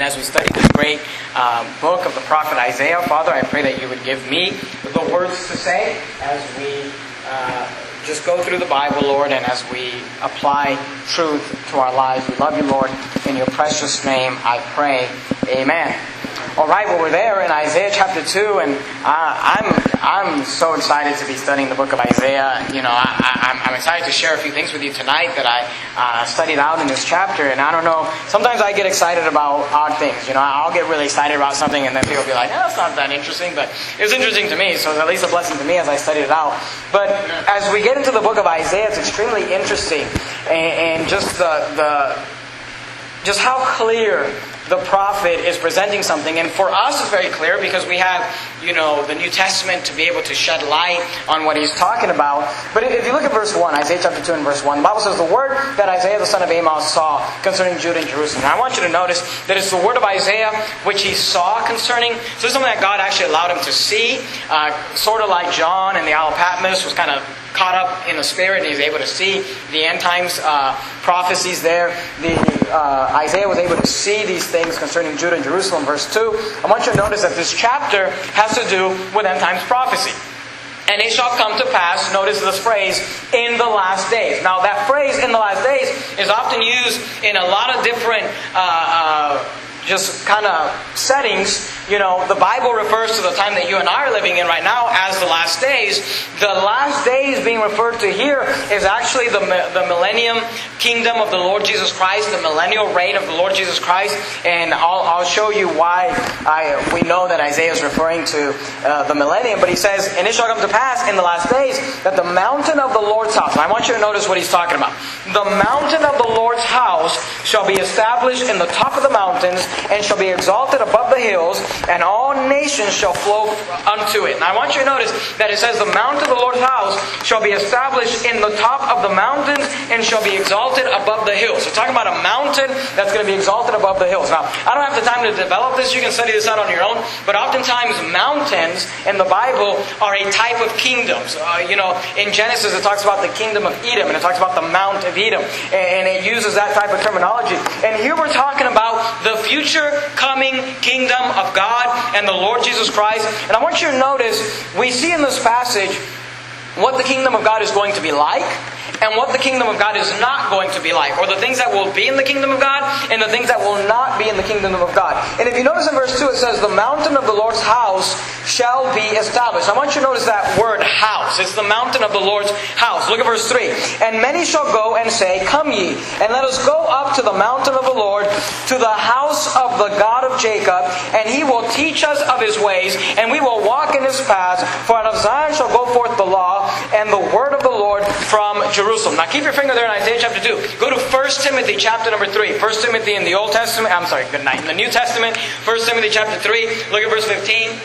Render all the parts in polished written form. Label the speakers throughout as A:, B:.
A: as we study this great book of the prophet Isaiah, Father, I pray that you would give me the words to say as we just go through the Bible, Lord, and as we apply truth to our lives. We love you, Lord. In your precious name I pray. Amen. All right, well, we're there in Isaiah chapter 2, and I'm so excited to be studying the book of Isaiah. You know, I'm excited to share a few things with you tonight that I studied out in this chapter. And I don't know, sometimes I get excited about odd things. You know, I'll get really excited about something, and then people will be like, "No, it's not that interesting," but it was interesting to me, so it's at least a blessing to me as I studied it out. But as we get into the book of Isaiah, it's extremely interesting, and just just how clear the prophet is presenting something. And for us it's very clear because we have, the New Testament to be able to shed light on what he's talking about. But if you look at verse 1, Isaiah chapter 2 and verse 1, the Bible says, "The word that Isaiah the son of Amos saw concerning Judah and Jerusalem." And I want you to notice that it's the word of Isaiah which he saw concerning. So this is something that God actually allowed him to see. Sort of like John in the Isle of Patmos was kind of caught up in the Spirit, and he's able to see the end times prophecies there. Isaiah was able to see these things concerning Judah and Jerusalem. Verse 2, I want you to notice that this chapter has to do with end times prophecy. "And it shall come to pass," notice this phrase, "in the last days." Now that phrase, "in the last days," is often used in a lot of different just kind of settings. The Bible refers to the time that you and I are living in right now as the last days. The last days being referred to here is actually the millennium kingdom of the Lord Jesus Christ, the millennial reign of the Lord Jesus Christ. And I'll show you why we know that Isaiah is referring to the millennium. But he says, "And it shall come to pass in the last days that the mountain of the Lord's house." And I want you to notice what he's talking about. "The mountain of the Lord's house shall be established in the top of the mountains, and shall be exalted above the hills, and all nations shall flow unto it." And I want you to notice that it says the mountain of the Lord's house shall be established in the top of the mountains and shall be exalted above the hills. So talking about a mountain that's going to be exalted above the hills. Now, I don't have the time to develop this. You can study this out on your own. But oftentimes mountains in the Bible are a type of kingdoms. In Genesis it talks about the kingdom of Edom, and it talks about the Mount of Edom. And it uses that type of terminology. And here we're talking about the future coming kingdom of God and the Lord Jesus Christ. And I want you to notice, we see in this passage what the kingdom of God is going to be like, and what the kingdom of God is not going to be like, or the things that will be in the kingdom of God and the things that will not be in the kingdom of God. And if you notice in verse 2 it says, "The mountain of the Lord's house shall be established." I want you to notice that word house. It's the mountain of the Lord's house. Look at verse 3. "And many shall go and say, Come ye, and let us go up to the mountain of the Lord, to the house of the God of Jacob, and he will teach us of his ways, and we will walk in his paths. For out of Zion shall go forth the law, and the word of the Lord from Jerusalem." Now keep your finger there in Isaiah chapter 2. Go to 1 Timothy chapter number 3. 1 Timothy in the Old Testament. Good night. In the New Testament, 1 Timothy chapter 3. Look at verse 15.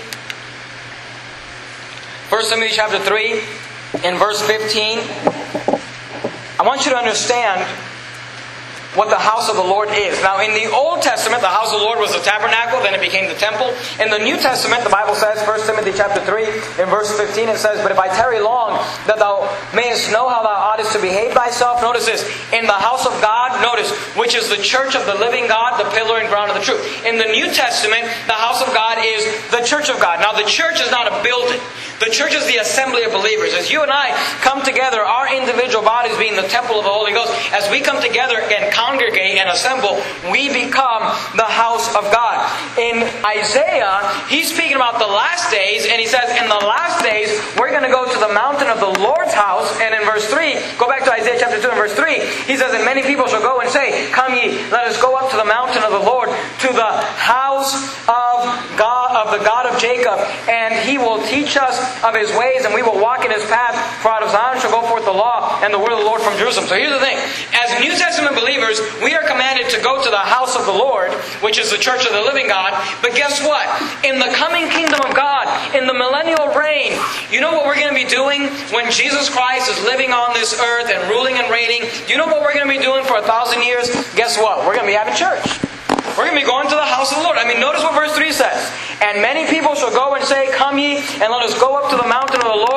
A: 1 Timothy chapter 3 in verse 15. I want you to understand what the house of the Lord is. Now in the Old Testament, the house of the Lord was the tabernacle, then it became the temple. In the New Testament, the Bible says, 1 Timothy chapter 3, in verse 15, it says, "But if I tarry long, that thou mayest know how thou oughtest to behave thyself." Notice this, "in the house of God," notice, "which is the church of the living God, the pillar and ground of the truth." In the New Testament, the house of God is the church of God. Now the church is not a building. The church is the assembly of believers. As you and I come together, our individual bodies being the temple of the Holy Ghost, as we come together and congregate and assemble, we become the house of God. In Isaiah, he's speaking about the last days, and he says, in the last days, we're going to go to the mountain of the Lord's house. And in verse 3, go back to Isaiah chapter 2 and verse 3, he says, "And many people shall go and say, Come ye, let us go up to the mountain of the Lord, to the house of God, of the God of Jacob, and he will teach us of his ways, and we will walk in his path. For out of Zion shall go forth the law, and the word of the Lord from Jerusalem." So here's the thing. As New Testament believers, we are commanded to go to the house of the Lord, which is the church of the living God. But guess what? In the coming kingdom of God, in the millennial reign, you know what we're going to be doing when Jesus Christ is living on this earth and ruling and reigning? You know what we're going to be doing for 1,000 years? Guess what? We're going to be having church. We're going to be going to the house of the Lord. Notice what verse 3 says. "And many people shall go and say, Come ye, and let us go up to the mountain of the Lord,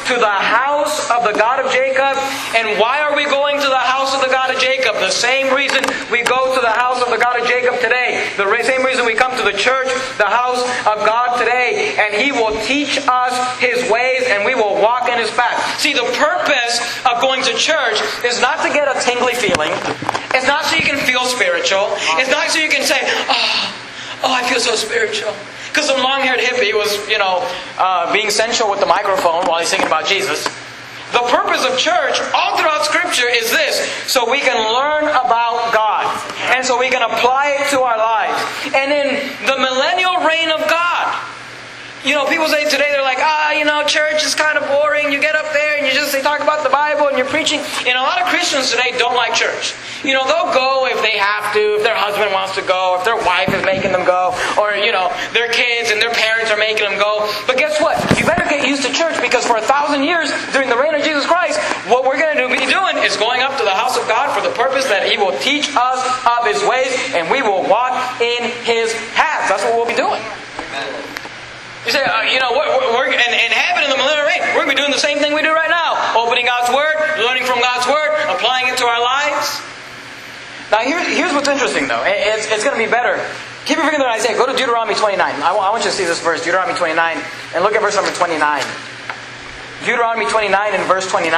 A: to the house of the God of Jacob. And why are we going to the house of the God of Jacob? The same reason we go to the house of the God of Jacob today. The same reason we come to the church, the house of God today. And He will teach us His ways and we will walk in His path. See, the purpose of going to church is not to get a tingly feeling. It's not so you can feel spiritual. It's not so you can say, oh, I feel so spiritual. Because some long-haired hippie was, being sensual with the microphone while he's singing about Jesus. The purpose of church, all throughout Scripture, is this. So we can learn about God. And so we can apply it to our lives. And in the millennial reign of God, people say today, they're like, church is kind of boring. You get up there and they talk about the Bible and you're preaching. And a lot of Christians today don't like church. They'll go if they have to, if their husband wants to go, if their wife is making them go, or, their kids and their parents are making them go. But guess what? You better get used to church because for 1,000 years during the reign of Jesus Christ, what we're going to be doing is going up to the house of God for the purpose that He will teach us of His ways and we will walk in His paths. That's what we'll be doing. You say, we're in heaven in the millennial reign, we're going to be doing the same thing we do right now. Opening God's Word, learning from God's Word, applying it to our lives. Now here's what's interesting though. It's going to be better. Keep your finger there in Isaiah. Go to Deuteronomy 29. I want you to see this verse, Deuteronomy 29. And look at verse number 29. Deuteronomy 29 and verse 29.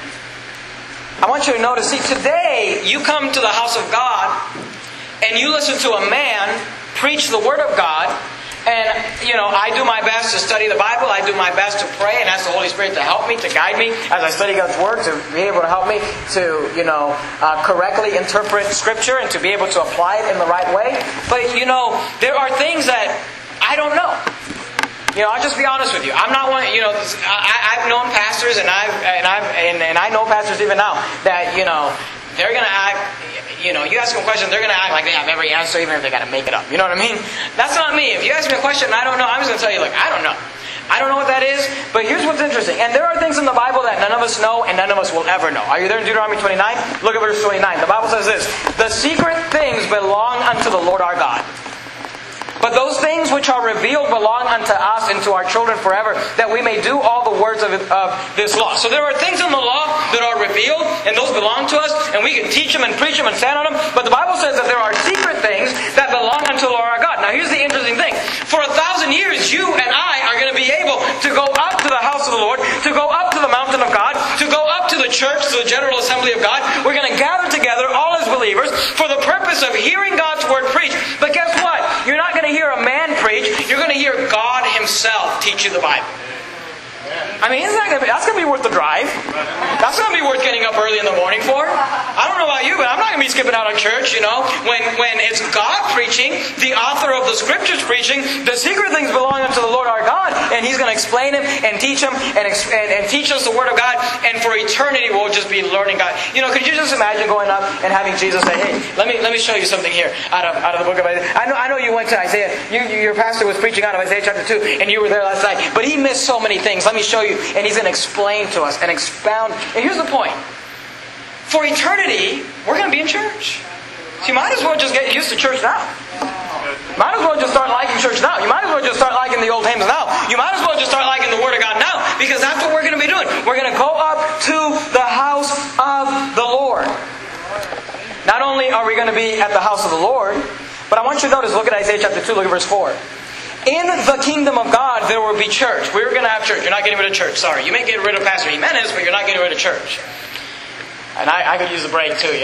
A: I want you to notice, see, today you come to the house of God and you listen to a man preach the Word of God. And, I do my best to study the Bible. I do my best to pray and ask the Holy Spirit to help me, to guide me as I study God's Word, to be able to help me to, correctly interpret Scripture and to be able to apply it in the right way. But, there are things that I don't know. I'll just be honest with you. I'm not one. I've known pastors, and I know pastors even now that they're going to act. You ask them a question, they're going to act like they have every answer, even if they got to make it up. You know what I mean? That's not me. If you ask me a question and I don't know, I'm just going to tell you, I don't know. I don't know what that is, but here's what's interesting. And there are things in the Bible that none of us know and none of us will ever know. Are you there in Deuteronomy 29? Look at verse 29. The Bible says this: the secret things belong unto the Lord our God. But those things which are revealed belong unto us and to our children forever, that we may do all the words of this law. So there are things in the law that are revealed, and those belong to us, and we can teach them and preach them and stand on them. But the Bible says that there are secret things that belong unto the Lord our God. Now here's the interesting thing. For 1,000 years, you and I are going to be able to go up to the house of the Lord, to go up to the mountain of God, to go up to the church, to the general assembly of God. We're going to gather together, all as believers, for the purpose of hearing God's Word preached. But guess what? You're not going to hear a man preach. You're going to hear God Himself teach you the Bible. I mean, that's going to be worth the drive. That's going to be worth getting up early in the morning for. I don't know about you, but I'm not going to be skipping out of church, When it's God preaching, the author of the Scriptures preaching, the secret things belong unto the Lord our God, and He's going to explain Him and teach Him and teach us the Word of God, and for eternity we'll just be learning God. Could you just imagine going up and having Jesus say, hey, let me show you something here out of the book of Isaiah. I know you went to Isaiah. Your pastor was preaching out of Isaiah chapter 2, and you were there last night, but he missed so many things. Let me show you. And he's going to explain to us and expound. And here's the point. For eternity, we're going to be in church. So you might as well just get used to church now. Might as well just start liking church now. You might as well just start liking the old hymns now. You might as well just start liking the Word of God now. Because that's what we're going to be doing. We're going to go up to the house of the Lord. Not only are we going to be at the house of the Lord, but I want you to notice, look at Isaiah chapter 2, look at verse 4. In the kingdom of God, there will be church. We're going to have church. You're not getting rid of church. Sorry. You may get rid of Pastor Jimenez, but you're not getting rid of church. And I could use a break too,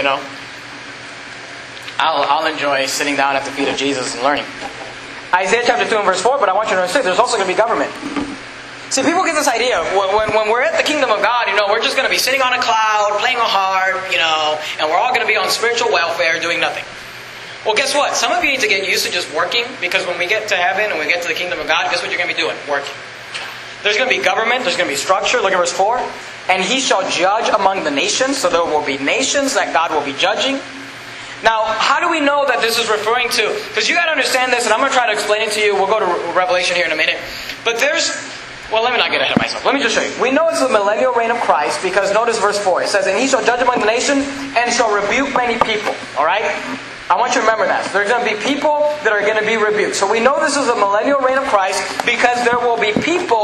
A: I'll enjoy sitting down at the feet of Jesus and learning. Isaiah chapter 2 and verse 4, but I want you to understand there's also going to be government. See, people get this idea, when we're at the kingdom of God, we're just going to be sitting on a cloud, playing a harp, and we're all going to be on spiritual welfare doing nothing. Well, guess what? Some of you need to get used to just working, because when we get to heaven and we get to the kingdom of God, guess what you're going to be doing? Working. There's going to be government. There's going to be structure. Look at verse 4. And He shall judge among the nations. So there will be nations that God will be judging. Now, how do we know that this is referring to? Because you got to understand this, and I'm going to try to explain it to you. We'll go to Revelation here in a minute. But let me not get ahead of myself. Let me just show you. We know it's the millennial reign of Christ because notice verse 4. It says, and He shall judge among the nations and shall rebuke many people. Alright? I want you to remember that. There's going to be people that are going to be rebuked. So we know this is the millennial reign of Christ because there will be people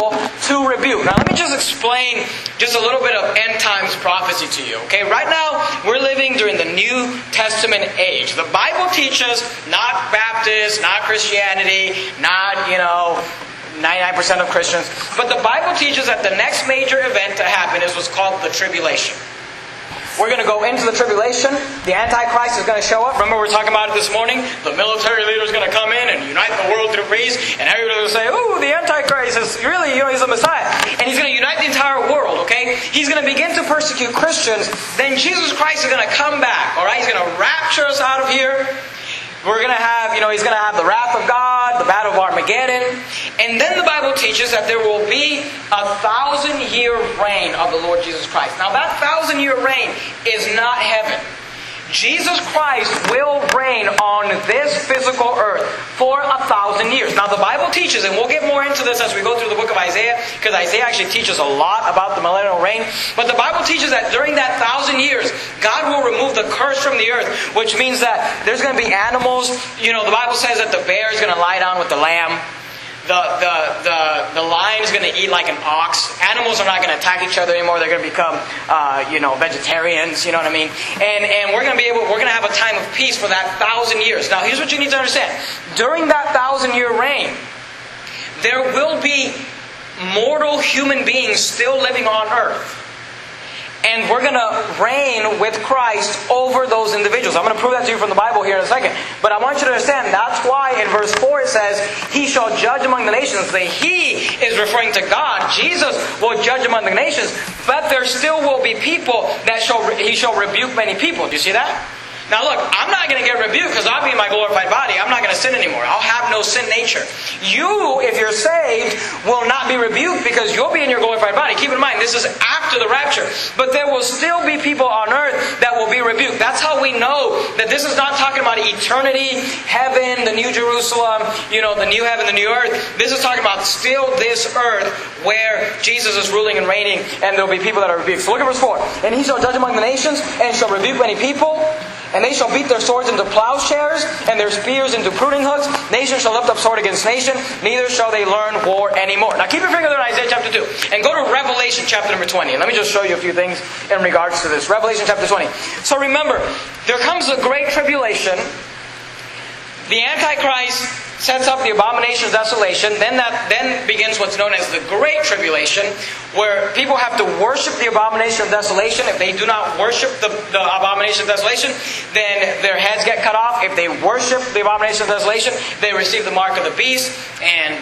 A: to rebuke. Now let me just explain just a little bit of end times prophecy to you. Okay, right now we're living during the New Testament age. The Bible teaches, not Baptists, not Christianity, not, 99% of Christians, but the Bible teaches that the next major event to happen is what's called the tribulation. We're going to go into the tribulation. The Antichrist is going to show up. Remember we were talking about it this morning? The military leader is going to come in and unite the world through peace. And everybody will say, ooh, the Antichrist is really, he's the Messiah. And he's going to unite the entire world, okay? He's going to begin to persecute Christians. Then Jesus Christ is going to come back, all right? He's going to rapture us out of here. We're going to have, he's going to have the wrath of God, the battle of Armageddon. And then the Bible teaches that there will be 1,000-year reign of the Lord Jesus Christ. Now that 1,000-year reign is not heaven. Jesus Christ will reign on this physical earth for 1,000 years. Now the Bible teaches, and we'll get more into this as we go through the book of Isaiah, because Isaiah actually teaches a lot about the millennial reign. But the Bible teaches that during that 1,000 years, God will remove the curse from the earth, which means that there's going to be animals. The Bible says that the bear is going to lie down with the lamb. The lion is going to eat like an ox. Animals are not going to attack each other anymore. They're going to become, vegetarians. You know what I mean? And we're going to have a time of peace for that 1,000 years. Now, here's what you need to understand. During that 1,000-year reign, there will be mortal human beings still living on earth. And we're going to reign with Christ over those individuals. I'm going to prove that to you from the Bible here in a second. But I want you to understand, that's why in verse 4 it says, He shall judge among the nations. The He is referring to God. Jesus will judge among the nations. But there still will be people that He shall rebuke many people. Do you see that? Now look, I'm not going to get rebuked because I'll be in my glorified body. I'm not going to sin anymore. I'll have no sin nature. You, if you're saved, will not be rebuked because you'll be in your glorified body. Keep in mind, this is after the rapture. But there will still be people on earth that will be rebuked. That's how we know that this is not talking about eternity, heaven, the new Jerusalem, the new heaven, the new earth. This is talking about still this earth where Jesus is ruling and reigning, and there will be people that are rebuked. So look at verse 4. And He shall judge among the nations, and shall rebuke many people. And they shall beat their swords into plowshares, and their spears into pruning hooks. Nation shall lift up sword against nation, neither shall they learn war anymore. Now keep your finger there in Isaiah chapter 2. And go to Revelation chapter number 20. And let me just show you a few things in regards to this. Revelation chapter 20. So remember, there comes a great tribulation. The Antichrist sets up the abomination of desolation. Then begins what's known as the Great Tribulation, where people have to worship the abomination of desolation. If they do not worship the abomination of desolation, then their heads get cut off. If they worship the abomination of desolation, they receive the mark of the beast, and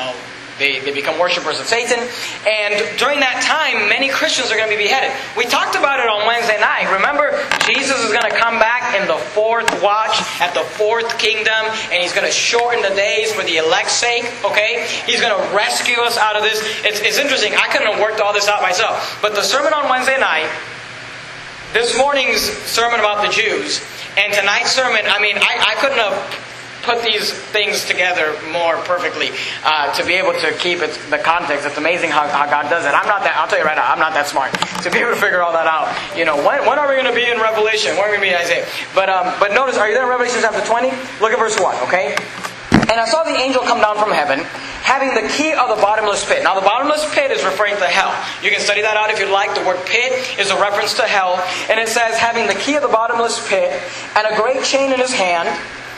A: They become worshippers of Satan. And during that time, many Christians are going to be beheaded. We talked about it on Wednesday night. Remember, Jesus is going to come back in the fourth watch at the fourth kingdom. And He's going to shorten the days for the elect's sake. Okay? He's going to rescue us out of this. It's interesting. I couldn't have worked all this out myself. But the sermon on Wednesday night, this morning's sermon about the Jews, and tonight's sermon, I couldn't have put these things together more perfectly to be able to keep the context. It's amazing how God does it. I'll tell you right now, I'm not that smart to be able to figure all that out. When are we going to be in Revelation? When are we going to be in Isaiah? But notice, are you there in Revelation chapter 20? Look at verse 1, okay? And I saw the angel come down from heaven, having the key of the bottomless pit. Now the bottomless pit is referring to hell. You can study that out if you'd like. The word pit is a reference to hell. And it says, having the key of the bottomless pit, and a great chain in his hand.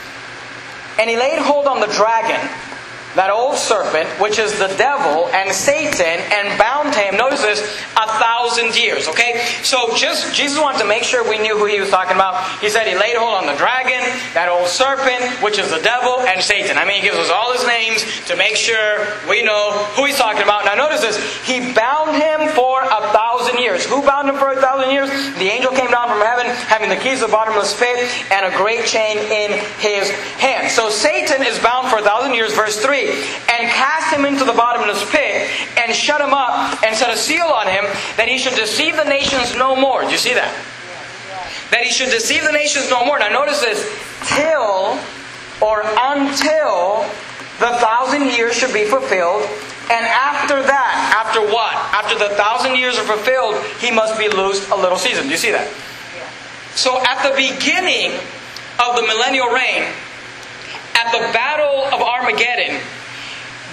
A: And he laid hold on the dragon, that old serpent, which is the devil and Satan, and bound him, notice this, 1,000 years. Okay? So Jesus wanted to make sure we knew who He was talking about. He said He laid hold on the dragon, that old serpent, which is the devil and Satan. He gives us all his names to make sure we know who He's talking about. Now notice this. He bound him for 1,000 years. Who bound him for 1,000 years? The angel came down from heaven, having the keys of the bottomless pit, and a great chain in his hand. So Satan is bound for 1,000 years, verse 3. And cast him into the bottomless pit, and shut him up, and set a seal on him, that he should deceive the nations no more. Do you see that? That he should deceive the nations no more. Now notice this. Till, or until, the 1,000 years should be fulfilled. And after that, after what? After the 1,000 years are fulfilled, he must be loosed a little season. Do you see that? So at the beginning of the millennial reign, at the battle of Armageddon, Jesus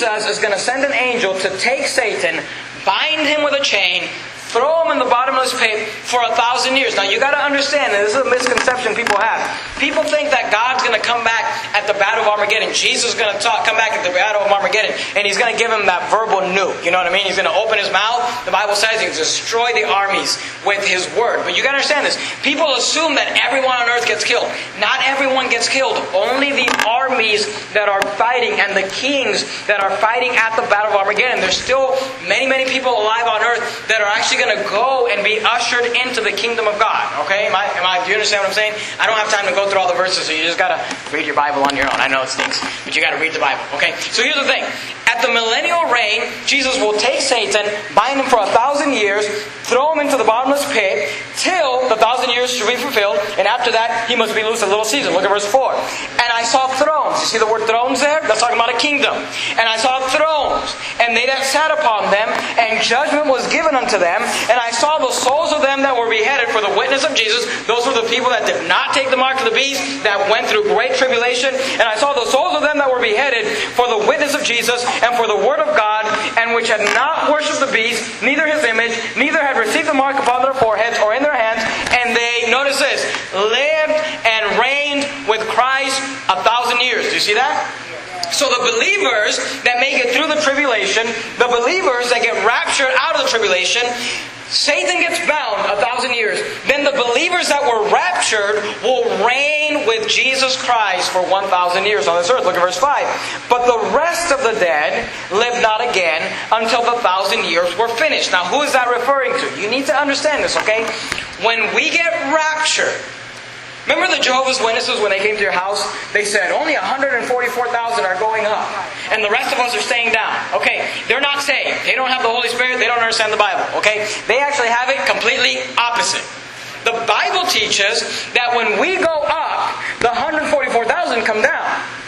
A: Jesus is going to send an angel to take Satan, bind him with a chain, throw him in the bottomless pit for 1,000 years. Now you got to understand, and this is a misconception people have. People think that God's going to come back at the Battle of Armageddon. Jesus is going to come back at the Battle of Armageddon, and He's going to give him that verbal nuke. You know what I mean? He's going to open His mouth. The Bible says He can destroy the armies with His word. But you got to understand this. People assume that everyone on earth gets killed. Not everyone gets killed. Only the armies that are fighting and the kings that are fighting at the Battle of Armageddon. There's still many, many people alive on earth that are actually going to go and be ushered into the kingdom of God. Okay? Do you understand what I'm saying? I don't have time to go through all the verses, so you just got to read your Bible on your own. I know it stinks, but you got to read the Bible. Okay? So here's the thing. At the millennial reign, Jesus will take Satan, bind him for 1,000 years, throw him into the bottomless pit, till the 1,000 years should be fulfilled, and after that, he must be loosed a little season. Look at verse 4. And I saw thrones. You see the word thrones there? That's talking about a kingdom. And I saw thrones, and they that sat upon them, and judgment was given unto them. And I saw the souls of them that were beheaded for the witness of Jesus. Those were the people that did not take the mark of the beast, that went through great tribulation. And I saw the souls of them that were beheaded for the witness of Jesus, and for the word of God, and which had not worshipped the beast, neither his image, neither had received the mark upon their foreheads or in their hands. And they, notice this, lived and reigned with Christ 1,000 years. Do you see that? So the believers that make it through the tribulation, the believers that get raptured out of the tribulation, Satan gets bound 1,000 years. Then the believers that were raptured will reign with Jesus Christ for 1,000 years on this earth. Look at verse 5. But the rest of the dead live not again until the 1,000 years were finished. Now who is that referring to? You need to understand this, okay? When we get raptured, remember the Jehovah's Witnesses when they came to your house? They said only 144,000 are going up. And the rest of us are staying down. Okay, they're not saved. They don't have the Holy Spirit. They don't understand the Bible. Okay, they actually have it completely opposite. The Bible teaches that when we go up, the 144,000 come down.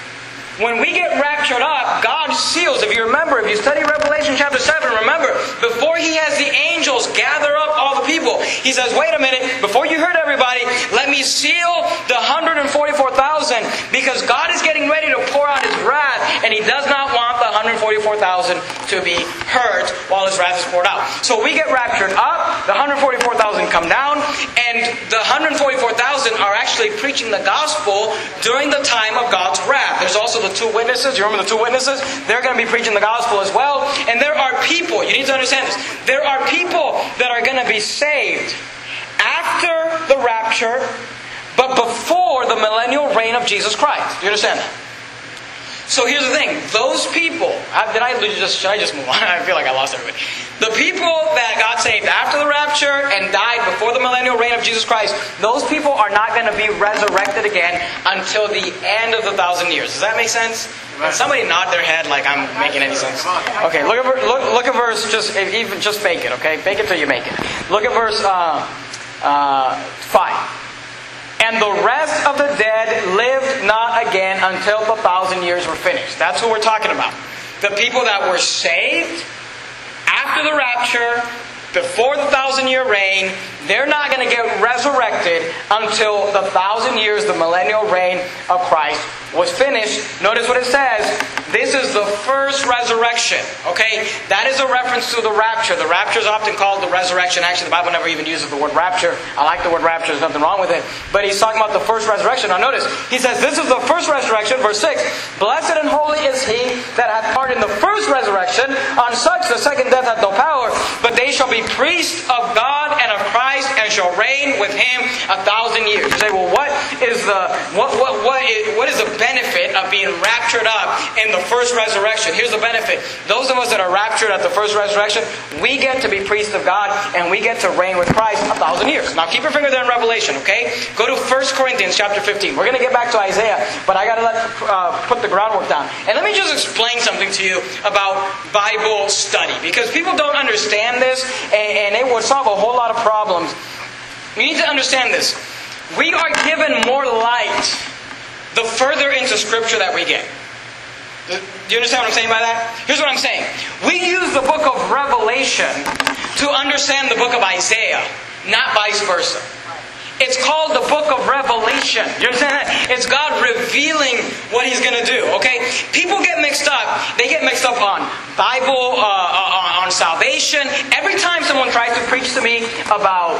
A: When we get raptured up, God seals. If you remember, if you study Revelation chapter 7, remember, before He has the angels gather up all the people, He says, wait a minute, before you hurt everybody, let me seal the 144,000, because God is getting ready to pour out His wrath, and He does not want the 144,000 to be hurt while His wrath is poured out. So we get raptured up, the 144,000 come down, and the 144,000 are actually preaching the gospel during the time of God's wrath. There's also the two witnesses. You remember the two witnesses? They're going to be preaching the gospel as well. And there are people, you need to understand this, there are people that are going to be saved after the rapture, but before the millennial reign of Jesus Christ. Do you understand that? So here's the thing. Those people, should I just move on? I feel like I lost everybody. The people that got saved after the rapture and died before the millennial reign of Jesus Christ, those people are not going to be resurrected again until the end of the 1,000 years. Does that make sense? Somebody nod their head like I'm making any sense. Okay, look at verse, just fake it, okay? Fake it till you make it. Look at verse 5. And the rest of the dead lived not again until the 1,000 years were finished. That's what we're talking about. The people that were saved after the rapture, before the 1,000-year reign, they're not going to get resurrected until the 1,000 years, the millennial reign of Christ, was finished. Notice what it says. This is the first resurrection. Okay? That is a reference to the rapture. The rapture is often called the resurrection. Actually, the Bible never even uses the word rapture. I like the word rapture. There's nothing wrong with it. But he's talking about the first resurrection. Now notice, he says, this is the first resurrection. Verse 6. Blessed and holy is he that hath part in the first resurrection. On such the second death hath no power. But they shall be priests of God and of Christ, and shall reign with Him 1,000 years. You say, well, what is the benefit of being raptured up in the first resurrection? Here's the benefit. Those of us that are raptured at the first resurrection, we get to be priests of God, and we get to reign with Christ 1,000 years. Now keep your finger there in Revelation, okay? Go to 1 Corinthians chapter 15. We're going to get back to Isaiah, but I got to put the groundwork down. And let me just explain something to you about Bible study, because people don't understand this, and it would solve a whole lot of problems. You need to understand this. We are given more light the further into Scripture that we get. Do you understand what I'm saying by that? Here's what I'm saying. We use the book of Revelation to understand the book of Isaiah, not vice versa. It's called the book of Revelation. You understand that? It's God revealing what He's going to do. Okay? People get mixed up. They get mixed up on Bible, on salvation. Every time someone tries to preach to me about,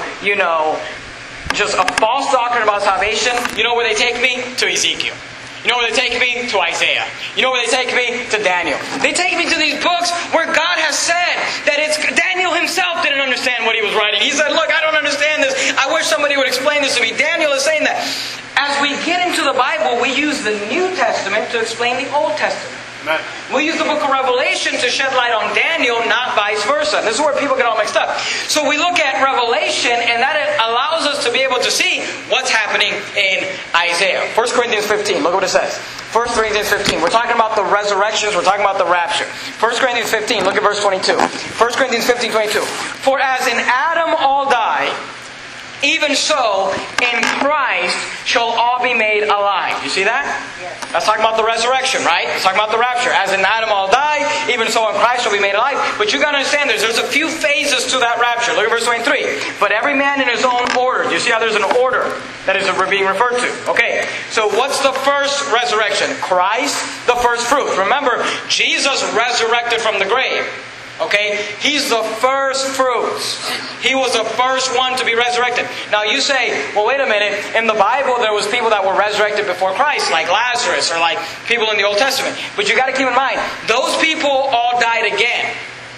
A: just a false doctrine about salvation, you know where they take me? To Ezekiel. You know where they take me? To Isaiah. You know where they take me? To Daniel. They take me to these books where God has said that Daniel himself didn't understand what he was writing. He said, look, I don't understand this. I wish somebody would explain this to me. Daniel is saying that. As we get into the Bible, we use the New Testament to explain the Old Testament. Amen. We use the book of Revelation to shed light on Daniel, not vice versa. This is where people get all mixed up. So we look at Revelation, and that allows us to be able to see what's happening in Isaiah. 1 Corinthians 15, look what it says. 1 Corinthians 15, we're talking about the resurrections, we're talking about the rapture. 1 Corinthians 15, look at verse 22. 1 Corinthians 15, 22. For as in Adam all die, even so, in Christ shall all be made alive. You see that? Yes. That's talking about the resurrection, right? It's talking about the rapture. As in Adam all die, even so in Christ shall be made alive. But you got to understand there's a few phases to that rapture. Look at verse 23. But every man in his own order. You see how there's an order that is being referred to. Okay, so what's the first resurrection? Christ, the first fruit. Remember, Jesus resurrected from the grave. Okay? He's the first fruits. He was the first one to be resurrected. Now you say, well, wait a minute. In the Bible, there was people that were resurrected before Christ, like Lazarus, or like people in the Old Testament. But you got to keep in mind, those people all died again.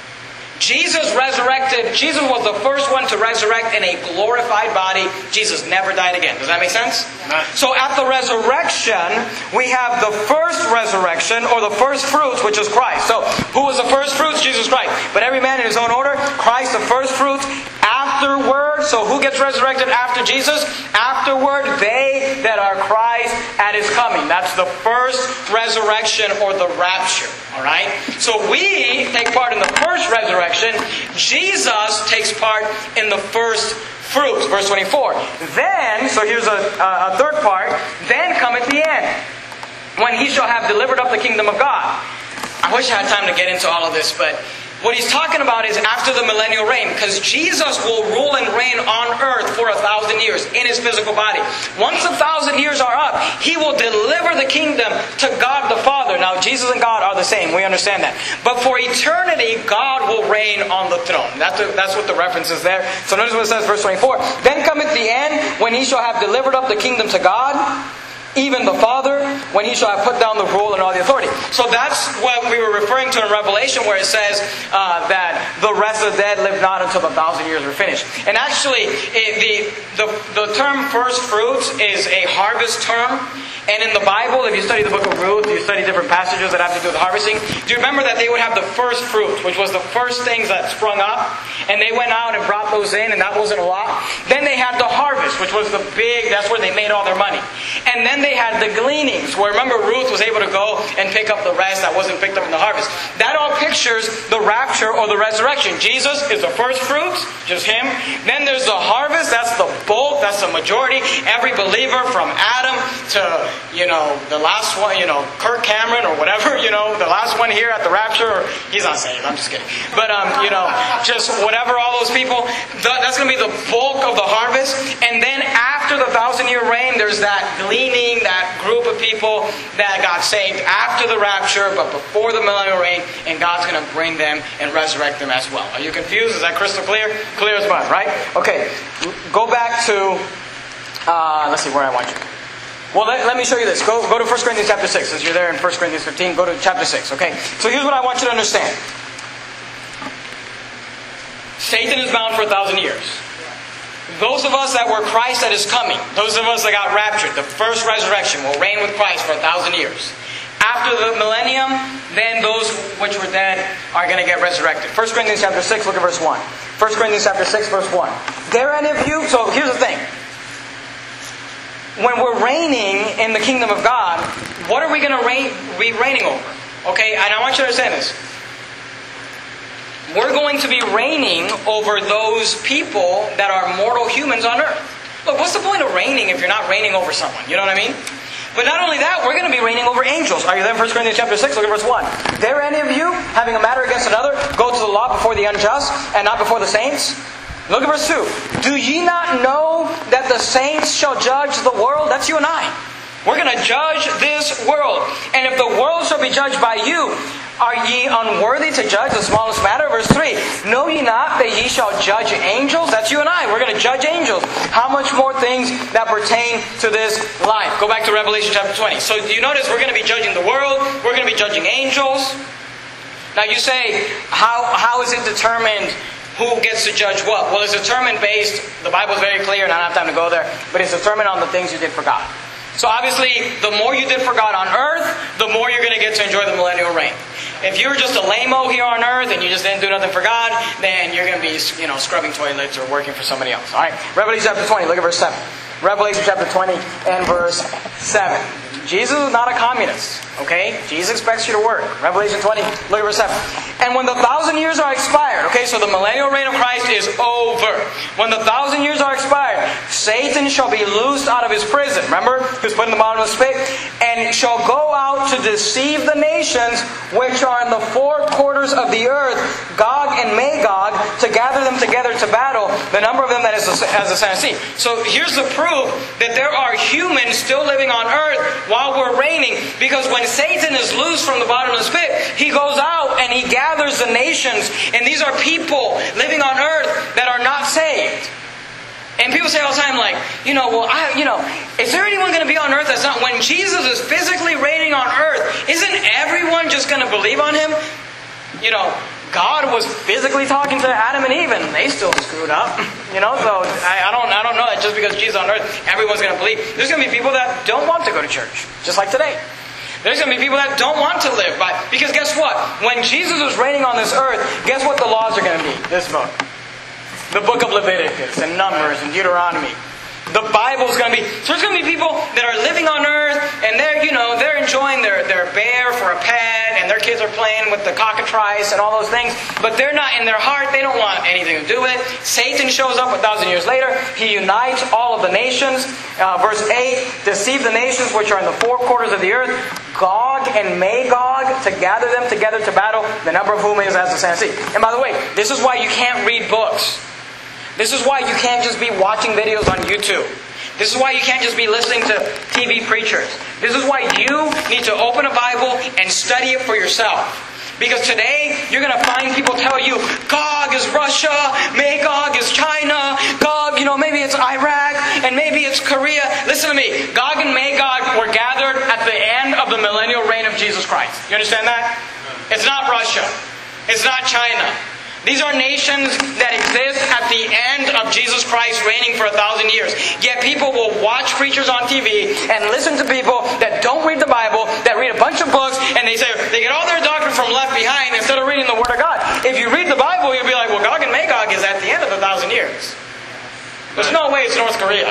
A: Jesus resurrected. Jesus was the first one to resurrect in a glorified body. Jesus never died again. Does that make sense? So at the resurrection, we have the first resurrection, or the first fruits, which is Christ. So who was the first fruits? Jesus Christ. But every man in his own order. Christ the first fruits. Afterward, so who gets resurrected after Jesus? Afterward, they that are Christ at His coming. That's the first resurrection, or the rapture. Alright? So we take part in the first resurrection. Jesus takes part in the first fruits. Verse 24. Then, so here's a third part. Then cometh the end, when He shall have delivered up the kingdom of God. I wish I had time to get into all of this, but what he's talking about is after the millennial reign, because Jesus will rule and reign on earth for 1,000 years in His physical body. Once 1,000 years are up, He will deliver the kingdom to God the Father. Now, Jesus and God are the same. We understand that. But for eternity, God will reign on the throne. That's what the reference is there. So notice what it says, verse 24. Then cometh the end, when He shall have delivered up the kingdom to God, even the Father, when He shall have put down the rule and all the authority. So that's what we were referring to in Revelation, where it says that the rest of the dead live not until the 1,000 years are finished. And actually, the term first fruits is a harvest term. And in the Bible, if you study the book of Ruth, you study different passages that have to do with harvesting, do you remember that they would have the first fruits, which was the first things that sprung up, and they went out and brought those in, and that wasn't a lot. Then they had the harvest, which was the big, that's where they made all their money. And then they had the gleanings, where remember Ruth was able to go and pick up the rest that wasn't picked up in the harvest. That all pictures the rapture or the resurrection. Jesus is the first fruits, just Him. Then there's the harvest, that's the bulk, that's the majority. Every believer from Adam to the last one, Kirk Cameron or whatever, the last one here at the rapture, or he's not saved, I'm just kidding. But, just whatever, all those people, that's going to be the bulk of the harvest. And then after the 1,000-year reign, there's that gleaning, that group of people that got saved after the rapture, but before the millennial reign, and God's going to bring them and resurrect them as well. Are you confused? Is that crystal clear? Clear as mud, right? Okay, go back to, let's see where I want you. Well, let me show you this. Go to 1 Corinthians chapter 6. Since you're there in 1 Corinthians 15, go to chapter 6. Okay? So here's what I want you to understand. Satan is bound for 1,000 years. Those of us that were Christ that is coming, those of us that got raptured, the first resurrection will reign with Christ for 1,000 years. After the millennium, then those which were dead are going to get resurrected. 1 Corinthians chapter 6, look at verse 1. 1 Corinthians chapter 6, verse 1. Dare any of you... So here's the thing. When we're reigning in the kingdom of God, what are we going to be reigning over? Okay, and I want you to understand this. We're going to be reigning over those people that are mortal humans on earth. Look, what's the point of reigning if you're not reigning over someone? You know what I mean? But not only that, we're going to be reigning over angels. Are you there in 1 Corinthians chapter 6? Look at verse 1. Dare any of you, having a matter against another, go to the law before the unjust and not before the saints? Look at verse 2. Do ye not know that the saints shall judge the world? That's you and I. We're going to judge this world. And if the world shall be judged by you, are ye unworthy to judge the smallest matter? Verse 3. Know ye not that ye shall judge angels? That's you and I. We're going to judge angels. How much more things that pertain to this life? Go back to Revelation chapter 20. So do you notice we're going to be judging the world? We're going to be judging angels. Now you say, how is it determined who gets to judge what? Well, it's determined based, the Bible is very clear and I don't have time to go there, but it's determined on the things you did for God. So obviously, the more you did for God on earth, the more you're going to get to enjoy the millennial reign. If you were just a lame-o here on earth and you just didn't do nothing for God, then you're going to be, scrubbing toilets or working for somebody else. All right, Revelation chapter 20, look at verse 7. Revelation chapter 20 and verse 7. Jesus is not a communist, okay? Jesus expects you to work. Revelation 20, look at verse 7. And when the 1,000 years are expired, okay, so the millennial reign of Christ is over. When the 1,000 years are expired, Satan shall be loosed out of his prison. Remember? He was put in the bottomless pit. And shall go out to deceive the nations which are in the four quarters of the earth, Gog and Magog, to gather them together to battle, the number of them that is as the sand sea. So here's the proof that there are humans still living on earth while we're reigning. Because when Satan is loose from the bottomless pit, he goes out and he gathers the nations. And these are people living on earth that are not saved. And people say all the time, like, is there anyone going to be on earth that's not? When Jesus is physically reigning on earth, isn't everyone just going to believe on Him? God was physically talking to Adam and Eve, and they still screwed up. So I don't know that just because Jesus is on earth, everyone's going to believe. There's going to be people that don't want to go to church, just like today. There's going to be people that don't want to live by. Because guess what? When Jesus is reigning on this earth, guess what the laws are going to be? This book. The book of Leviticus and Numbers and Deuteronomy. The Bible's going to be... So there's going to be people that are living on earth and they're enjoying their bear for a pet and their kids are playing with the cockatrice and all those things. But they're not in their heart. They don't want anything to do with it. Satan shows up 1,000 years later. He unites all of the nations. Verse 8, deceive the nations which are in the four quarters of the earth, Gog and Magog, to gather them together to battle, the number of whom is as the sand sea. And by the way, this is why you can't read books. This is why you can't just be watching videos on YouTube. This is why you can't just be listening to TV preachers. This is why you need to open a Bible and study it for yourself. Because today, you're going to find people tell you, Gog is Russia, Magog is China, Gog, maybe it's Iraq, and maybe it's Korea. Listen to me. Gog and Magog were gathered at the end of the millennial reign of Jesus Christ. You understand that? It's not Russia. It's not China. These are nations that exist at the end of Jesus Christ reigning for 1,000 years. Yet people will watch preachers on TV and listen to people that don't read the Bible, that read a bunch of books, and they say they get all their doctrine from Left Behind instead of reading the Word of God. If you read the Bible, you'll be like, well, Gog and Magog is at the end of 1,000 years. There's no way it's North Korea.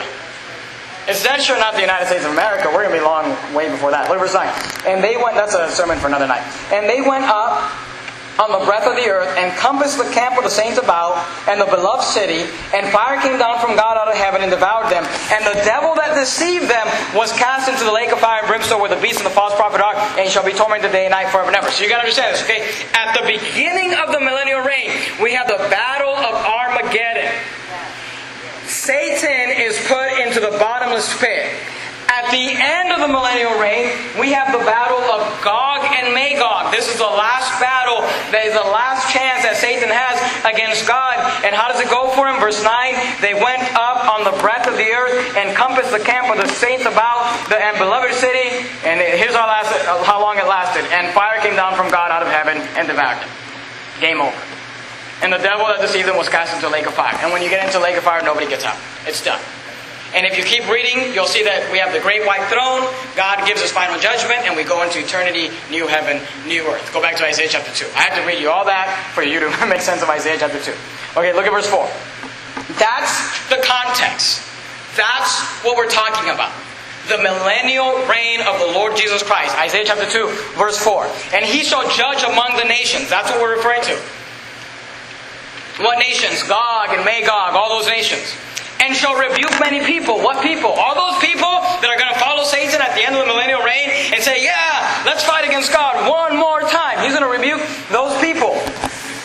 A: It's that sure not the United States of America. We're going to be long way before that. Look at verse 9. And they went, that's a sermon for another night. And they went up on the breadth of the earth, and compassed the camp of the saints about, and the beloved city, and fire came down from God out of heaven and devoured them. And the devil that deceived them was cast into the lake of fire and brimstone where the beast and the false prophet are, and he shall be tormented day and night forever and ever. So you got to understand this, okay? At the beginning of the millennial reign, we have the battle of Armageddon. Satan is put into the bottomless pit. At the end of the millennial reign, we have the battle of Gog and Magog. This is the last battle. That is the last chance that Satan has against God. And how does it go for him? Verse 9, they went up on the breadth of the earth and compassed the camp of the saints about the beloved city. And here's how long it lasted. And fire came down from God out of heaven and devoured them. Game over. And the devil that deceived them was cast into the lake of fire. And when you get into the lake of fire, nobody gets out. It's done. And if you keep reading, you'll see that we have the great white throne. God gives us final judgment, and we go into eternity, new heaven, new earth. Go back to Isaiah chapter 2. I had to read you all that for you to make sense of Isaiah chapter 2. Okay, look at verse 4. That's the context. That's what we're talking about. The millennial reign of the Lord Jesus Christ. Isaiah chapter 2, verse 4. And he shall judge among the nations. That's what we're referring to. What nations? Gog and Magog, all those nations. And shall rebuke many people. What people? All those people that are going to follow Satan at the end of the millennial reign and say, yeah, let's fight against God one more time. He's going to rebuke those people.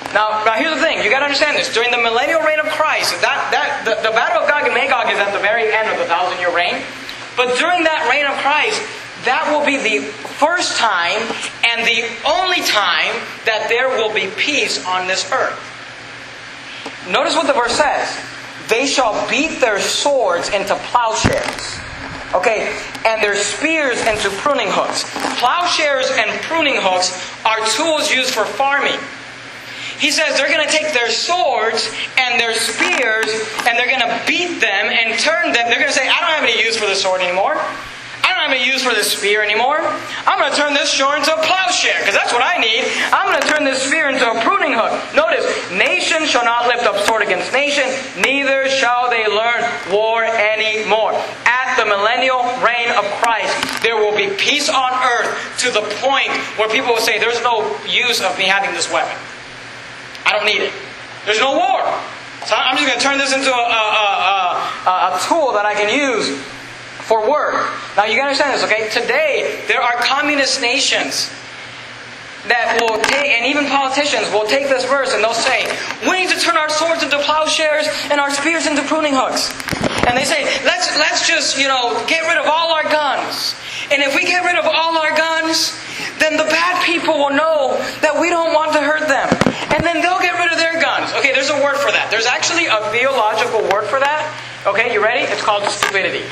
A: Now here's the thing. You got to understand this. During the millennial reign of Christ, the battle of Gog and Magog is at the very end of the 1,000-year reign. But during that reign of Christ, that will be the first time and the only time that there will be peace on this earth. Notice what the verse says. They shall beat their swords into plowshares. Okay, and their spears into pruning hooks. Plowshares and pruning hooks are tools used for farming. He says they're going to take their swords and their spears and they're going to beat them and turn them. They're going to say, I don't have any use for the sword anymore. I don't have any use for the spear anymore. I'm going to turn this sword into a plowshare because that's what I need. I'm going to turn this spear into a pruning hook. Notice, nation shall not lift up sword against nation, neither shall they learn war anymore. At the millennial reign of Christ, there will be peace on earth to the point where people will say, there's no use of me having this weapon. I don't need it. There's no war. So I'm just going to turn this into a tool that I can use for work. Now you got to understand this, okay? Today, there are communist nations that will take, and even politicians will take this verse and they'll say, we need to turn our swords into plowshares and our spears into pruning hooks. And they say, let's just, get rid of all our guns. And if we get rid of all our guns, then the bad people will know that we don't want to hurt them. And then they'll get rid of their guns. Okay, there's a word for that. There's actually a theological word for that. Okay, you ready? It's called stupidity.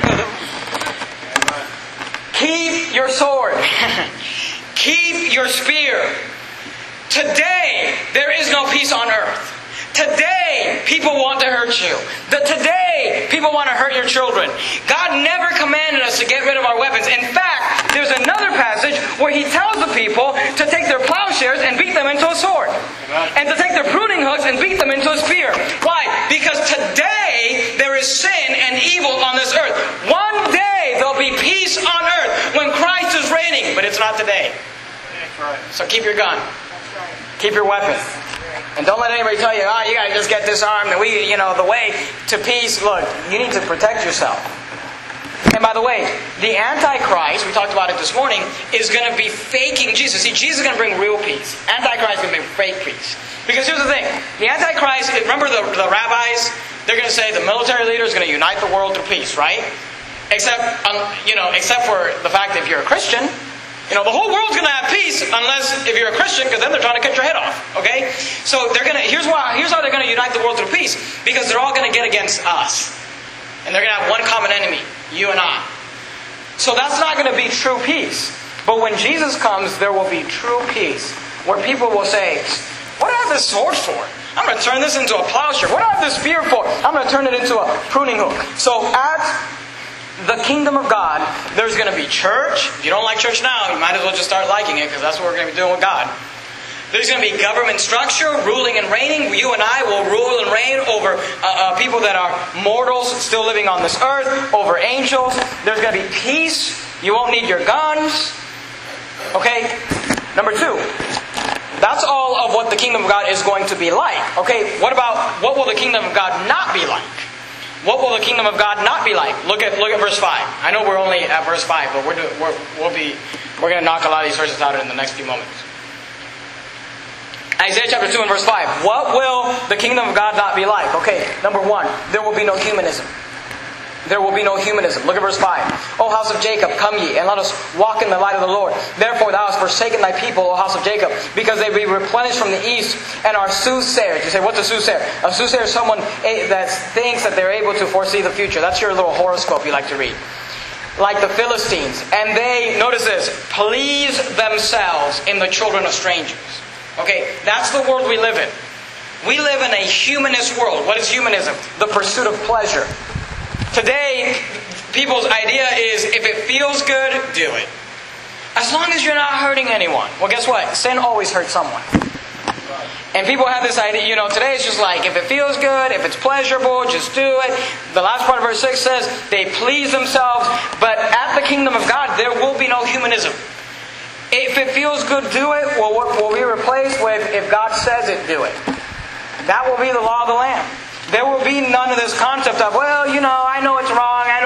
A: Keep your sword. Keep your spear. Today, there is no peace on earth. Today, people want to hurt you. Today, people want to hurt your children. God never commanded us to get rid of our weapons. In fact, there's another passage where He tells the people to take their plowshares and beat them into a sword. And to take their pruning hooks and beat them into a spear. Why? Because today, there is sin and evil on this earth. One day, there'll be peace on earth when Christ is reigning. But it's not today. So keep your gun. Keep your weapon. And don't let anybody tell you, you got to just get disarmed. And the way to peace, look, you need to protect yourself. And by the way, the Antichrist, we talked about it this morning, is going to be faking Jesus. See, Jesus is going to bring real peace. Antichrist is going to bring fake peace. Because here's the thing. The Antichrist, remember the rabbis? They're going to say the military leader is going to unite the world through peace, right? Except for the fact that if you're a Christian, the whole world's going to have peace unless if you're a Christian, because then they're trying to cut your head off. Okay? So here's how they're going to unite the world through peace. Because they're all going to get against us. And they're going to have one common enemy, you and I. So that's not going to be true peace. But when Jesus comes, there will be true peace. Where people will say, what do I have this sword for? I'm going to turn this into a plowshare. What do I have this spear for? I'm going to turn it into a pruning hook. So at the kingdom of God, there's going to be church. If you don't like church now, you might as well just start liking it because that's what we're going to be doing with God. There's going to be government structure, ruling and reigning. You and I will rule and reign over people that are mortals still living on this earth, over angels. There's going to be peace. You won't need your guns. Okay? Number 2. That's all of what the kingdom of God is going to be like. Okay, what will the kingdom of God not be like? What will the kingdom of God not be like? Look at verse 5. I know we're only at verse 5, but we're going to knock a lot of these verses out in the next few moments. Isaiah chapter 2 and verse 5. What will the kingdom of God not be like? Okay, number 1, there will be no humanism. There will be no humanism. Look at verse 5. O house of Jacob, come ye, and let us walk in the light of the Lord. Therefore thou hast forsaken thy people, O house of Jacob, because they be replenished from the east, and are soothsayers. You say, what's a soothsayer? A soothsayer is someone that thinks that they're able to foresee the future. That's your little horoscope you like to read. Like the Philistines. And they, notice this, please themselves in the children of strangers. Okay, that's the world we live in. We live in a humanist world. What is humanism? The pursuit of pleasure. Today, people's idea is, if it feels good, do it. As long as you're not hurting anyone. Well, guess what? Sin always hurts someone. And people have this idea, today it's just like, if it feels good, if it's pleasurable, just do it. The last part of verse 6 says, they please themselves. But at the kingdom of God, there will be no humanism. If it feels good, do it. Well, what will be replaced with, if God says it, do it. That will be the law of the land. There will be none of this concept of, I know it's wrong, I know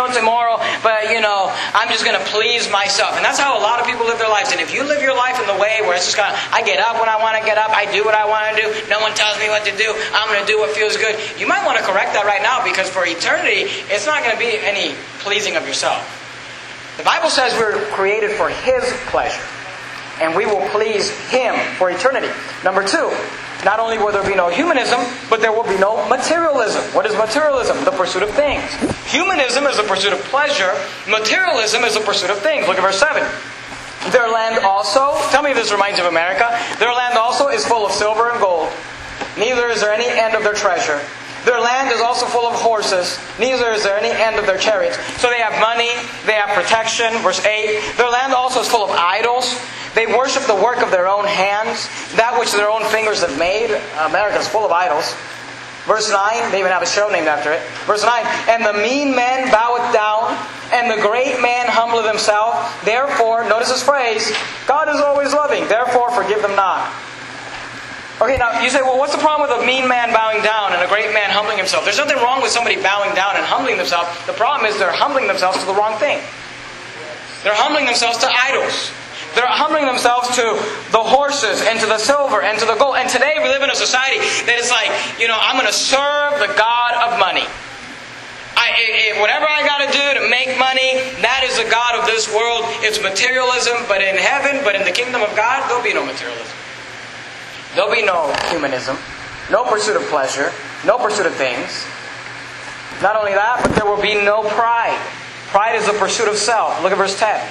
A: it's immoral, but I'm just going to please myself. And that's how a lot of people live their lives. And if you live your life in the way where it's just kind of, I get up when I want to get up, I do what I want to do, no one tells me what to do, I'm going to do what feels good. You might want to correct that right now, because for eternity, it's not going to be any pleasing of yourself. The Bible says we're created for His pleasure, and we will please Him for eternity. Number 2, not only will there be no humanism, but there will be no materialism. What is materialism? The pursuit of things. Humanism is the pursuit of pleasure. Materialism is the pursuit of things. Look at verse 7. Their land also, tell me if this reminds you of America, their land also is full of silver and gold. Neither is there any end of their treasure. Their land is also full of horses. Neither is there any end of their chariots. So they have money, they have protection. Verse 8. Their land also is full of idols. They worship the work of their own hands, that which their own fingers have made. America is full of idols. Verse 9, they even have a show named after it. Verse 9, and the mean man boweth down, and the great man humbleth himself. Therefore, notice this phrase, God is always loving, therefore forgive them not. Okay, now you say, well, what's the problem with a mean man bowing down and a great man humbling himself? There's nothing wrong with somebody bowing down and humbling themselves. The problem is they're humbling themselves to the wrong thing. They're humbling themselves to idols. They're humbling themselves to the horses and to the silver and to the gold. And today we live in a society that is like, I'm going to serve the God of money. Whatever I got to do to make money, that is the God of this world. It's materialism, but in heaven, but in the kingdom of God, there'll be no materialism. There'll be no humanism, no pursuit of pleasure, no pursuit of things. Not only that, but there will be no pride. Pride is the pursuit of self. Look at verse 10.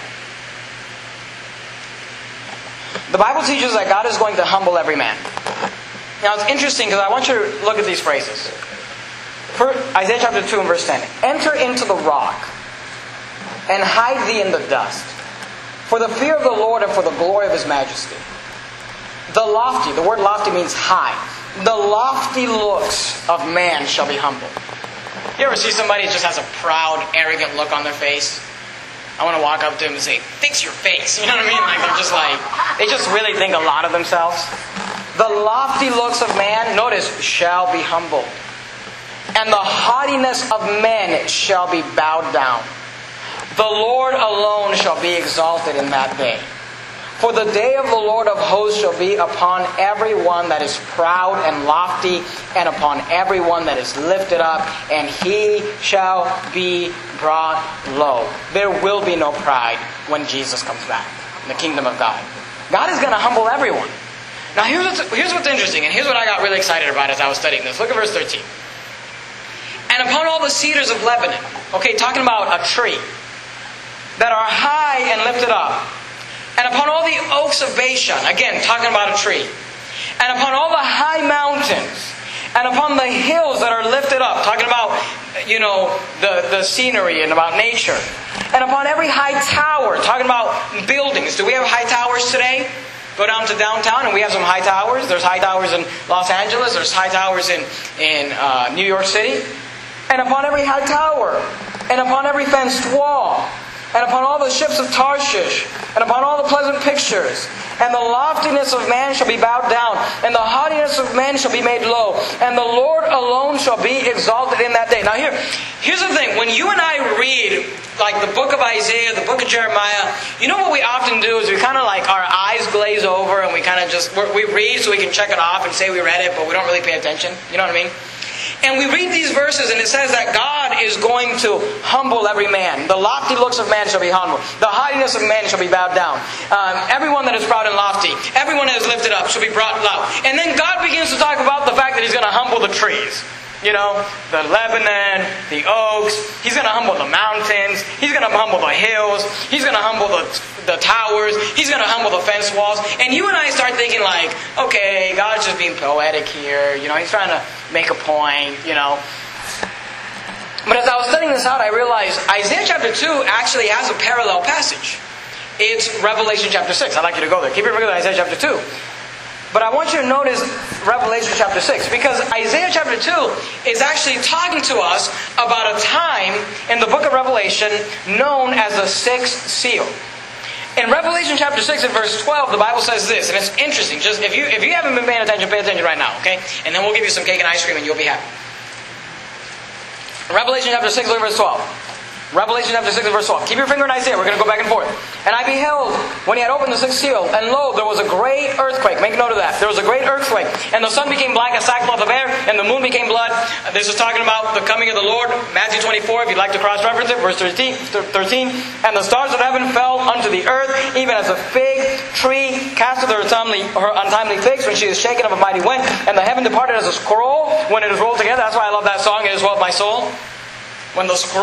A: The Bible teaches that God is going to humble every man. Now it's interesting because I want you to look at these phrases. Isaiah chapter 2 and verse 10. Enter into the rock and hide thee in the dust, for the fear of the Lord and for the glory of His majesty. The word lofty means high. The lofty looks of man shall be humbled. You ever see somebody who just has a proud, arrogant look on their face? I want to walk up to him and say, fix your face. You know what I mean? They just really think a lot of themselves. The lofty looks of man, notice, shall be humbled. And the haughtiness of men shall be bowed down. The Lord alone shall be exalted in that day. For the day of the Lord of hosts shall be upon every one that is proud and lofty, and upon every one that is lifted up, and he shall be brought low. There will be no pride when Jesus comes back in the kingdom of God. God is going to humble everyone. Now here's what's interesting, and here's what I got really excited about as I was studying this. Look at verse 13. And upon all the cedars of Lebanon, okay, talking about a tree, that are high and lifted up, and upon all the oaks of Bashan, again, talking about a tree. And upon all the high mountains, and upon the hills that are lifted up, talking about, the scenery and about nature. And upon every high tower, talking about buildings. Do we have high towers today? Go down to downtown and we have some high towers. There's high towers in Los Angeles. There's high towers in New York City. And upon every high tower, and upon every fenced wall, and upon all the ships of Tarshish, and upon all the pleasant pictures, and the loftiness of man shall be bowed down, and the haughtiness of men shall be made low, and the Lord alone shall be exalted in that day. Now here's the thing. When you and I read, like the book of Isaiah, the book of Jeremiah, you know what we often do is we kind of our eyes glaze over, and we kind of we read so we can check it off and say we read it, but we don't really pay attention. You know what I mean? And we read these verses and it says that God is going to humble every man. The lofty looks of man shall be humbled. The haughtiness of man shall be bowed down. Everyone that is proud and lofty, everyone that is lifted up shall be brought low. And then God begins to talk about the fact that He's going to humble the trees. The Lebanon, the oaks. He's going to humble the mountains. He's going to humble the hills. He's going to humble the towers. He's going to humble the fence walls. And you and I start thinking okay, God's just being poetic here. He's trying to make a point, But as I was studying this out, I realized Isaiah chapter 2 actually has a parallel passage. It's Revelation chapter 6. I'd like you to go there. Keep your finger on Isaiah chapter 2. But I want you to notice Revelation chapter 6, because Isaiah chapter 2 is actually talking to us about a time in the book of Revelation known as the sixth seal. In Revelation chapter 6 and verse 12, the Bible says this, and it's interesting. Just if you haven't been paying attention, pay attention right now, okay? And then we'll give you some cake and ice cream and you'll be happy. Revelation chapter 6, look at verse 12. Revelation chapter 6 and verse 12. Keep your finger in Isaiah. We're going to go back and forth. And I beheld when he had opened the sixth seal, and lo, there was a great earthquake. Make note of that. There was a great earthquake. And the sun became black as sackcloth of hair, and the moon became blood. This is talking about the coming of the Lord. Matthew 24, if you'd like to cross-reference it, verse 13. And the stars of heaven fell unto the earth, even as a fig tree casteth her untimely figs when she is shaken of a mighty wind. And the heaven departed as a scroll when it is rolled together. That's why I love that song, It Is Well With My Soul. When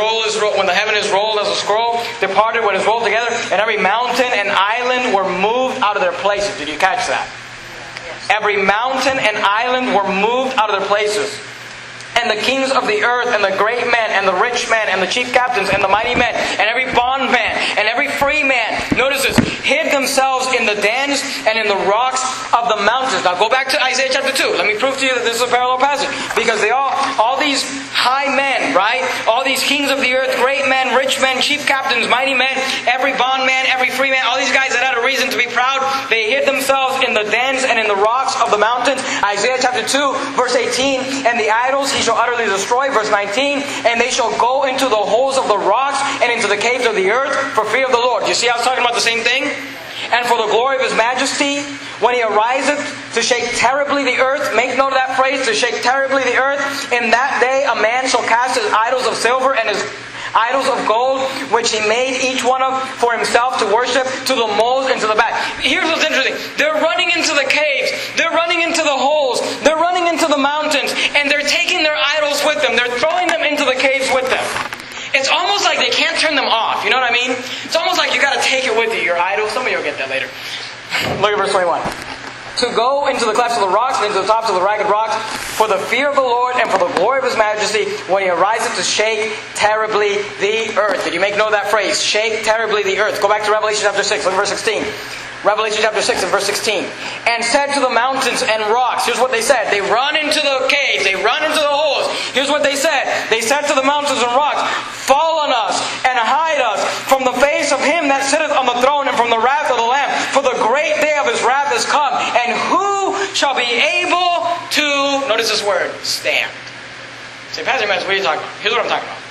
A: the heaven is rolled as a scroll, departed when it is rolled together, and every mountain and island were moved out of their places. Did you catch that? Yes. Every mountain and island were moved out of their places. And the kings of the earth, and the great men, and the rich men, and the chief captains, and the mighty men, and every bondman, and every free man, notice this, hid themselves in the dens and in the rocks of the mountains. Now go back to Isaiah chapter 2. Let me prove to you that this is a parallel passage. Because all these high men, right? All these kings of the earth, great men, rich men, chief captains, mighty men, every bondman, every free man, all these guys that had a reason to be proud, they hid themselves in the dens and in the rocks of the mountains. Isaiah chapter 2, verse 18, and the idols he shall utterly destroy, verse 19, and they shall go into the holes of the rocks and into the caves of the earth for fear of the Lord. You see how it's talking about the same thing? And for the glory of His majesty, when He ariseth to shake terribly the earth. Make note of that phrase, to shake terribly the earth. In that day a man shall cast his idols of silver and his idols of gold, which he made each one of for himself to worship, to the moles and to the back. Here's what's interesting. They're running into the caves. They're running into the holes. They're running into the mountains. And they're taking their idols with them. They're throwing them into the caves with them. It's almost like they can't turn them off. You know what I mean? It's almost like you got to take it with you, your idol. Some of you will get that later. Look at verse 21. To go into the clefts of the rocks and into the tops of the ragged rocks for the fear of the Lord and for the glory of His majesty when He ariseth to shake terribly the earth. Did you make note of that phrase? Shake terribly the earth. Go back to Revelation chapter 6. Look at verse 16. Revelation chapter 6 and verse 16. And said to the mountains and rocks. Here's what they said. They run into the caves. They run into the holes. Here's what they said. They said to the mountains and rocks, fall on us and hide us from the face of Him that sitteth on the throne and from the wrath of the Lamb. For the great day of His wrath is come. And who shall be able to, notice this word, stand. Say, Pastor Menz, what are you talking about? Here's what I'm talking about.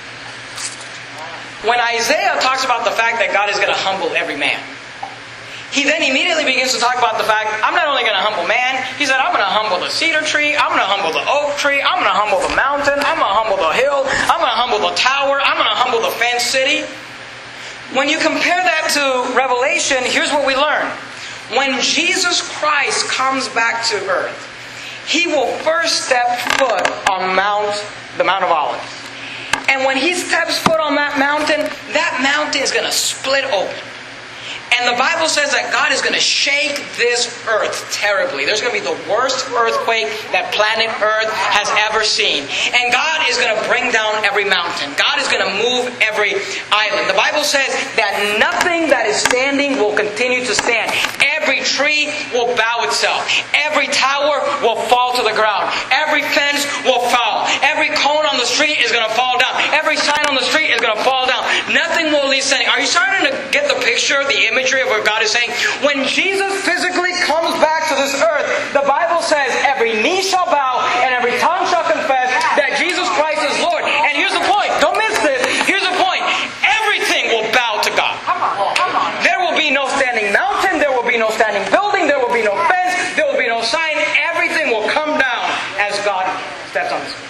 A: When Isaiah talks about the fact that God is going to humble every man, he then immediately begins to talk about the fact, I'm not only going to humble man, he said, I'm going to humble the cedar tree, I'm going to humble the oak tree, I'm going to humble the mountain, I'm going to humble the hill, I'm going to humble the tower, I'm going to humble the fenced city. When you compare that to Revelation, here's what we learn. When Jesus Christ comes back to earth, He will first step foot on the Mount of Olives. And when He steps foot on that mountain is going to split open. And the Bible says that God is going to shake this earth terribly. There's going to be the worst earthquake that planet Earth has ever seen. And God is going to bring down every mountain. God is going to move every island. The Bible says that nothing that is standing will continue to stand. Every tree will bow itself. Every tower will fall to the ground. Every fence will fall. Every cone on the street is going to fall down. Every sign on the street is going to fall down. Nothing will leave standing. Are you starting to get the picture, the imagery of what God is saying? When Jesus physically comes back to this earth, the Bible says every knee shall bow and every tongue shall confess that Jesus Christ is Lord. And here's the point. Don't miss this. Here's the point. Everything will bow to God. Come on. There will be no standing mountain. There will be no standing building. There will be no fence. There will be no sign. Everything will come down as God steps on this earth.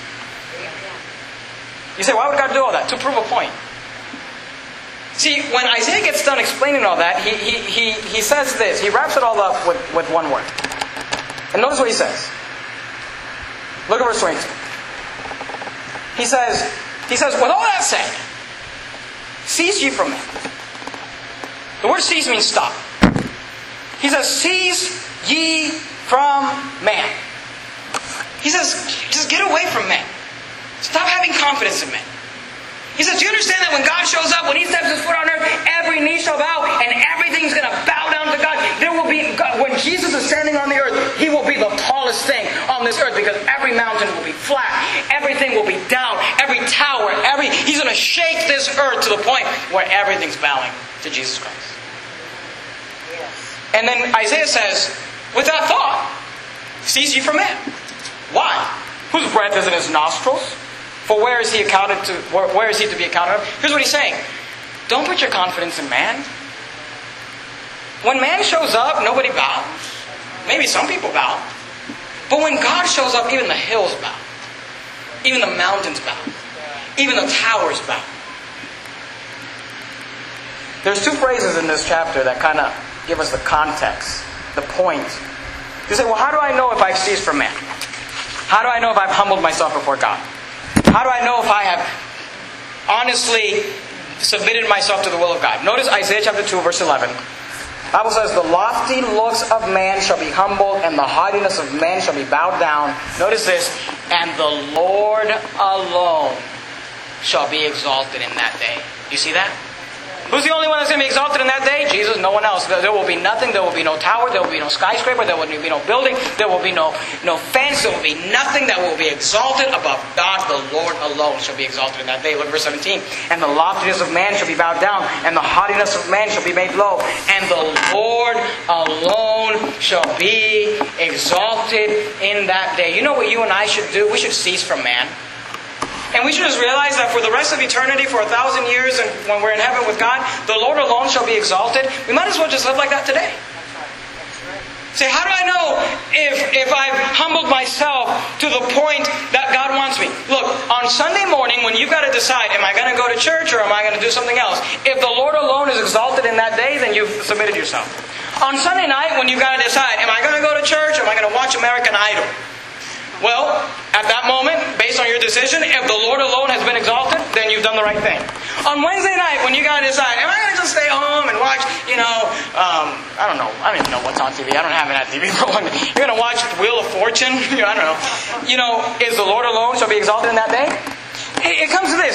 A: You say, why would God do all that? To prove a point. See, when Isaiah gets done explaining all that, he says this. He wraps it all up with one word. And notice what he says. Look at verse 22. He says, with all that said, cease ye from men. The word cease means stop. He says, cease ye from man. He says, just get away from men. Stop having confidence in men. He says, do you understand that when God shows up, when He steps His foot on earth, every knee shall bow and everything's going to bow down to God? When Jesus is standing on the earth, He will be the tallest thing on this earth because every mountain will be flat. Everything will be down. Every tower, He's going to shake this earth to the point where everything's bowing to Jesus Christ. Yes. And then Isaiah says, with that thought, cease ye from men. Why? Whose breath is in His nostrils? For where is he accounted to? Where is he to be accounted of? Here's what he's saying. Don't put your confidence in man. When man shows up, nobody bows. Maybe some people bow. But when God shows up, even the hills bow. Even the mountains bow. Even the towers bow. There's two phrases in this chapter that kind of give us the context, the point. You say, well, how do I know if I've ceased from man? How do I know if I've humbled myself before God? How do I know if I have honestly submitted myself to the will of God? Notice Isaiah chapter 2, verse 11. The Bible says, the lofty looks of man shall be humbled, and the haughtiness of man shall be bowed down. Notice this, and the Lord alone shall be exalted in that day. You see that? Who's the only one that's going to be exalted in that day? Jesus, no one else. There will be nothing. There will be no tower. There will be no skyscraper. There will be no building. There will be no fence. There will be nothing that will be exalted above God. The Lord alone shall be exalted in that day. Look at verse 17. And the loftiness of man shall be bowed down, and the haughtiness of man shall be made low. And the Lord alone shall be exalted in that day. You know what you and I should do? We should cease from man. And we should just realize that for the rest of eternity, for 1,000 years, and when we're in heaven with God, the Lord alone shall be exalted. We might as well just live like that today. Say, how do I know if I've humbled myself to the point that God wants me? Look, on Sunday morning, when you've got to decide, am I going to go to church or am I going to do something else? If the Lord alone is exalted in that day, then you've submitted yourself. On Sunday night, when you've got to decide, am I going to go to church or am I going to watch American Idol? Well, at that moment, based on your decision, if the Lord alone has been exalted, then you've done the right thing. On Wednesday night, when you got to decide, am I going to just stay home and watch, I don't know. I don't even know what's on TV. I don't have it on TV. But you're going to watch Wheel of Fortune? I don't know. Is the Lord alone shall be exalted in that day? It comes to this.